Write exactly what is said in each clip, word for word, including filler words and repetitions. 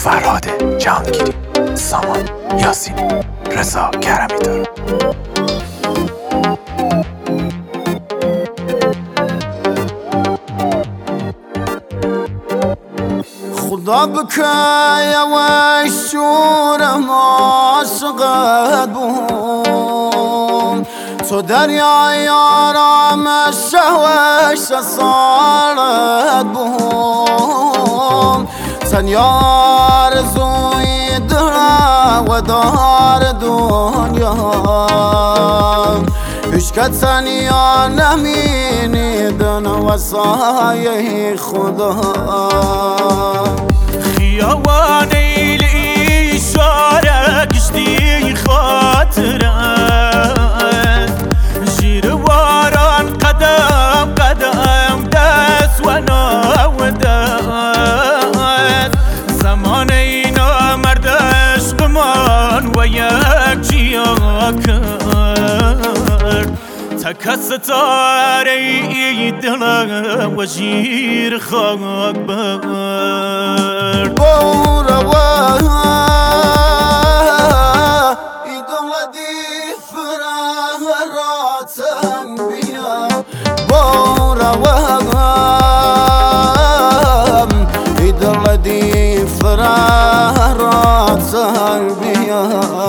فرهاد جهانگیری، سامان یاسینی، رضا کرمی‌دار. خدا بکای و شورم عاشقت بوم، تو دریای آرامش و سالت بوم، تنیا آرزوی دلم و دار دنیا، هیچ که تنیا نمینیدن و سایه خدا. خیابانی لی شاره کشتی خاطرت، زیر واران قدم قدم دست و ناودت، زمان اینا مرد عشقمان و یک جیا کرد، تک ستاره ای دلم و زیر خاک برد. بوروا ای دلدی فراتم بیا، بوروا ای دلدی فراتم بیا،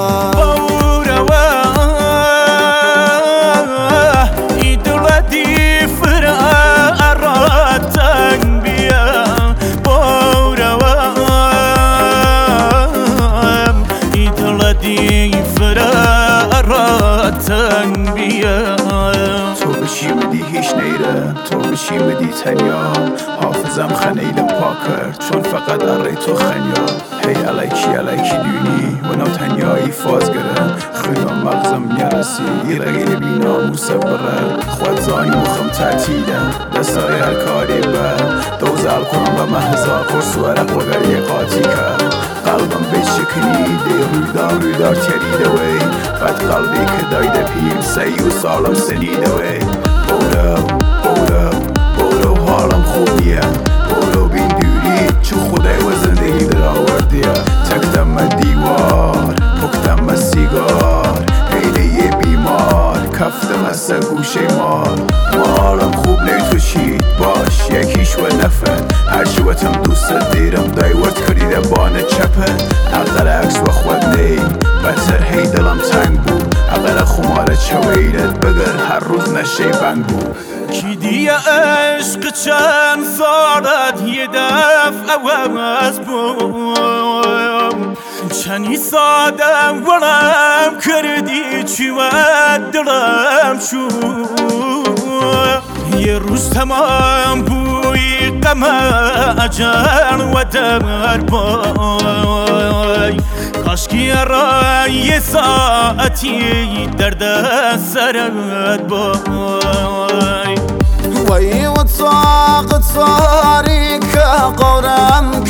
تو بشی بدی هیچ نیره، تو بشی بدی تنیا، حافظم خنیلم پا کرد چون فقط اره تو خنیا. هی علیکی علیکی دونی و نو تنیایی فاز گره، خیلم مغزم نرسی ایرگی بی ناموس بره، خود زای مخم تعتیده دستای هر کاری بر، دوزال کنم و محضا قرص ورق و گری قاطی کرد، قلبم به شکنی دی رویدار رویدار تریده وی، بعد قلبی که دایده پیم سی و سالم سنیده وی. بولو بولو بولو حالم خوبیه، بولو بین دوری چو خدای و زندگی در آوردیه، تکتم دیوار پکتم سیگار، عینه یه بیمار کفتم از گوشه مار. مالم خوب نیتوشید باش یکیش و نفن، هر شوتم دوست دیرم دایورد کریده بانه چپن، اقل عکس و خود نی بسر هی دلم تنگ بود، اقل خماره چویلت بگر هر روز نشه بنگ بود. کی دیه عشق چند سالت یه دفع عوض بود، چنی ساده ولم کردی چی و دلم شد، یه روز تمام بوی غم اجل و در بای، کاشکی را یه ساعتی درد سرت بای. وی و طاق تاریک قورم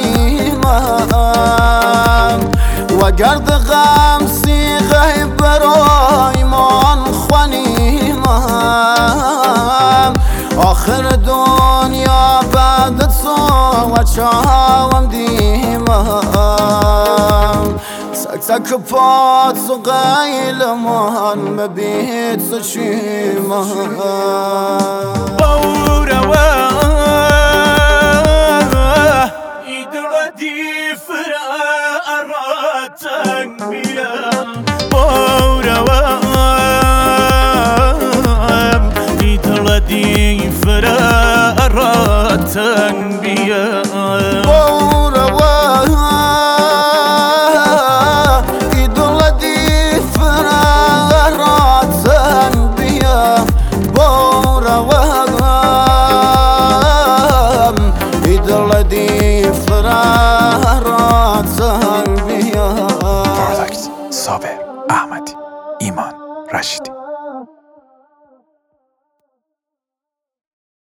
کنیمم، و گرد غم سیغه برای من خونیمم، آخر دنیا بعد تو و چاوم دیمم، تک تک پات و قیل من مبید تو چیمم. بوروا ای دلدی فراتن بیا، بوروا ای دلدی فراتن بیا، صابر احمدی، ایمان رشیدی.